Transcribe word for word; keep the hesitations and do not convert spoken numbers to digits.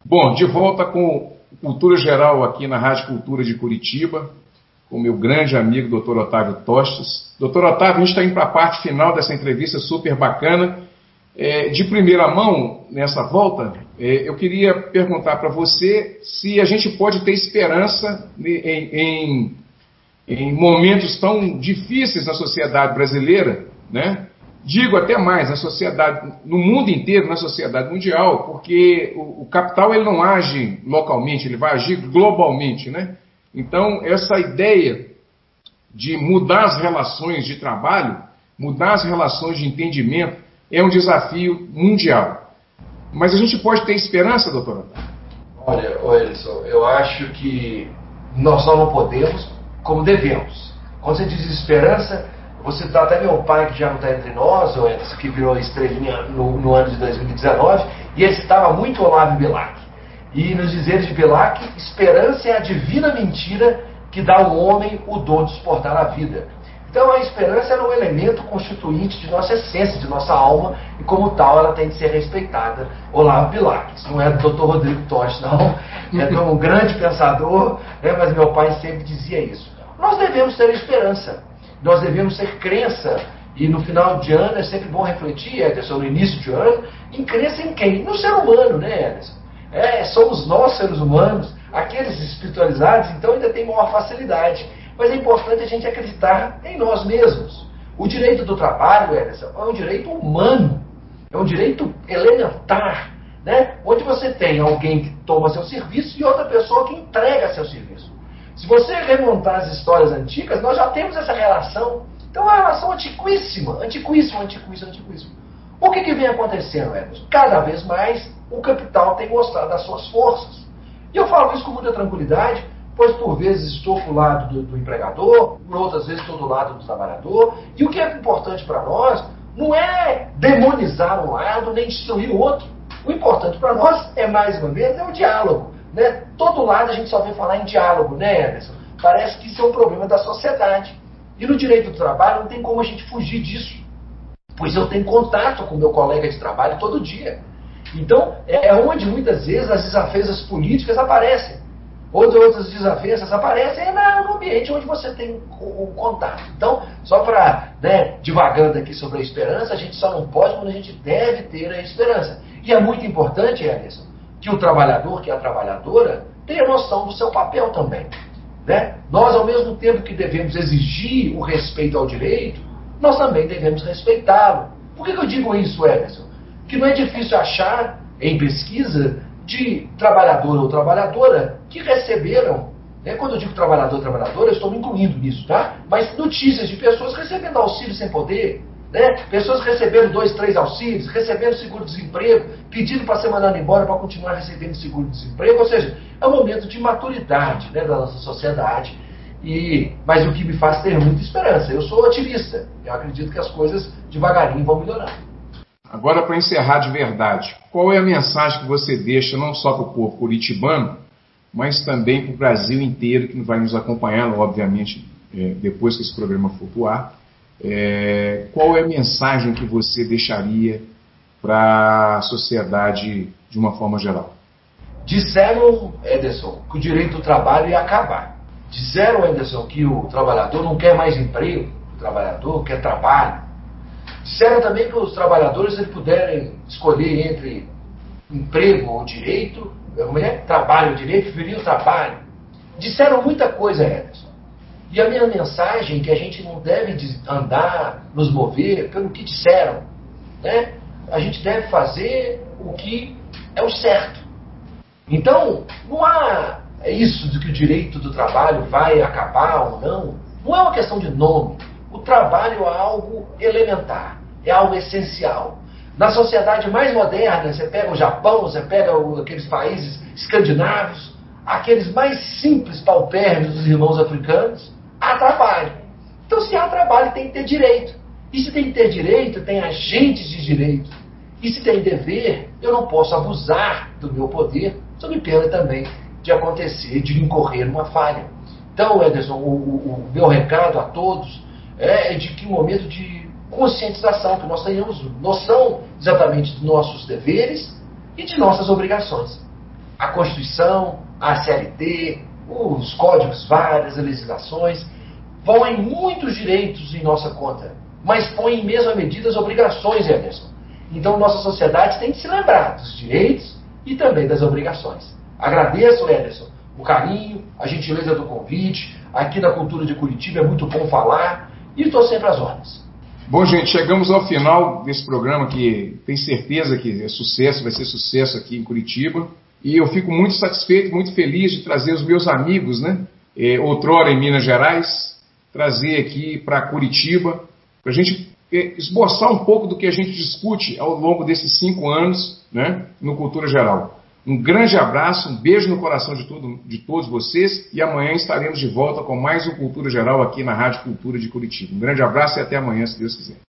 Bom, de volta com Cultura Geral aqui na Rádio Cultura de Curitiba, com o meu grande amigo doutor Otávio Tostes. doutor Otávio, a gente está indo para a parte final dessa entrevista super bacana. É, de primeira mão, nessa volta, é, eu queria perguntar para você se a gente pode ter esperança em, em, em momentos tão difíceis na sociedade brasileira, né? Digo até mais, na sociedade, no mundo inteiro, na sociedade mundial, porque o, o capital ele não age localmente, ele vai agir globalmente, né? Então, essa ideia de mudar as relações de trabalho, mudar as relações de entendimento, é um desafio mundial. Mas a gente pode ter esperança, doutora? Olha, Wilson, eu acho que nós só não podemos como devemos. Quando você diz esperança, você dá até meu pai, que já não está entre nós, o Edson, que virou estrelinha no, no ano de dois mil e dezenove, e ele citava muito Olavo Bilac. E nos dizeres de Bilac, esperança é a divina mentira que dá ao homem o dom de suportar a vida. Então a esperança é um elemento constituinte de nossa essência, de nossa alma, e como tal ela tem de ser respeitada. Olavo Bilac, isso não é do doutor Rodrigo Tostes, não, é de um grande pensador, né, mas meu pai sempre dizia isso. Nós devemos ter esperança, nós devemos ter crença, e no final de ano é sempre bom refletir, Ederson, no início de ano, em crença em quem? No ser humano, né, Ederson? É, somos nós, seres humanos, aqueles espiritualizados, então ainda tem maior facilidade. Mas é importante a gente acreditar em nós mesmos. O direito do trabalho, Ederson, é um direito humano, é um direito elementar, né? Onde você tem alguém que toma seu serviço e outra pessoa que entrega seu serviço. Se você remontar as histórias antigas, nós já temos essa relação. Então é uma relação antiquíssima, antiquíssima, antiquíssima, antiquíssima. O que, que vem acontecendo, Ederson? Cada vez mais o capital tem mostrado as suas forças. E eu falo isso com muita tranquilidade, pois por vezes estou do lado do, do empregador, por outras vezes estou do lado do trabalhador. E o que é importante para nós não é demonizar um lado nem destruir o outro. O importante para nós é, mais uma vez, é o diálogo. Né? Todo lado a gente só vê falar em diálogo, né, Ederson? Parece que isso é um problema da sociedade. E no direito do trabalho não tem como a gente fugir disso. Pois eu tenho contato com o meu colega de trabalho todo dia. Então, é onde muitas vezes as desavenças políticas aparecem. Outras, outras desavenças aparecem no ambiente onde você tem o, o contato. Então, só para, né, divagando aqui sobre a esperança, a gente só não pode quando a gente deve ter a esperança. E é muito importante, Ederson, que o trabalhador, que a trabalhadora, tenha noção do seu papel também. Né? Nós, ao mesmo tempo que devemos exigir o respeito ao direito, nós também devemos respeitá-lo. Por que, que eu digo isso, Ederson? Que não é difícil achar, em pesquisa, de trabalhador ou trabalhadora que receberam, né, quando eu digo trabalhador ou trabalhadora, eu estou me incluindo nisso, tá? Mas notícias de pessoas recebendo auxílio sem poder, né? Pessoas recebendo dois, três auxílios, recebendo seguro-desemprego, pedindo para ser mandado embora para continuar recebendo seguro-desemprego, ou seja, é um momento de maturidade, né, da nossa sociedade. E, mas o que me faz ter muita esperança, eu sou otimista, eu acredito que as coisas devagarinho vão melhorar. Agora, para encerrar de verdade, qual é a mensagem que você deixa não só para o povo curitibano, mas também para o Brasil inteiro, que vai nos acompanhar, obviamente, é, depois que esse programa for pro ar? É, qual é a mensagem que você deixaria para a sociedade de uma forma geral? Disseram, Ederson, que o direito do trabalho ia acabar. Disseram, Ederson, que o trabalhador não quer mais emprego, o trabalhador quer trabalho. Disseram também que os trabalhadores, se puderem escolher entre emprego ou direito, como é? Trabalho ou direito, preferiam o trabalho. Disseram muita coisa, Ederson. E a minha mensagem é que a gente não deve andar, nos mover pelo que disseram. Né? A gente deve fazer o que é o certo. Então, não há isso de que o direito do trabalho vai acabar ou não. Não é uma questão de nome. O trabalho é algo elementar, é algo essencial. Na sociedade mais moderna, você pega o Japão, você pega o, aqueles países escandinavos, aqueles mais simples paupérrimos dos irmãos africanos, há trabalho. Então, se há trabalho, tem que ter direito. E se tem que ter direito, tem agentes de direito. E se tem dever, eu não posso abusar do meu poder, sob pena também de acontecer, de incorrer numa falha. Então, Ederson, o, o, o meu recado a todos é de que um momento de conscientização, que nós tenhamos noção exatamente dos nossos deveres e de nossas obrigações. a Constituição, a C L T, os códigos vários, as legislações, põem muitos direitos em nossa conta, mas põem em mesma medida as obrigações, Ederson. Então, nossa sociedade tem que se lembrar dos direitos e também das obrigações. Agradeço, Ederson, o carinho, a gentileza do convite. Aqui na Cultura de Curitiba é muito bom falar e estou sempre às ordens. Bom, gente, chegamos ao final desse programa que tem certeza que é sucesso, vai ser sucesso aqui em Curitiba. E eu fico muito satisfeito, muito feliz de trazer os meus amigos, né? É, outrora em Minas Gerais, trazer aqui para Curitiba, para a gente é, esboçar um pouco do que a gente discute ao longo desses cinco anos, né, no Cultura Geral. Um grande abraço, um beijo no coração de, todo, de todos vocês e amanhã estaremos de volta com mais um Cultura Geral aqui na Rádio Cultura de Curitiba. Um grande abraço e até amanhã, se Deus quiser.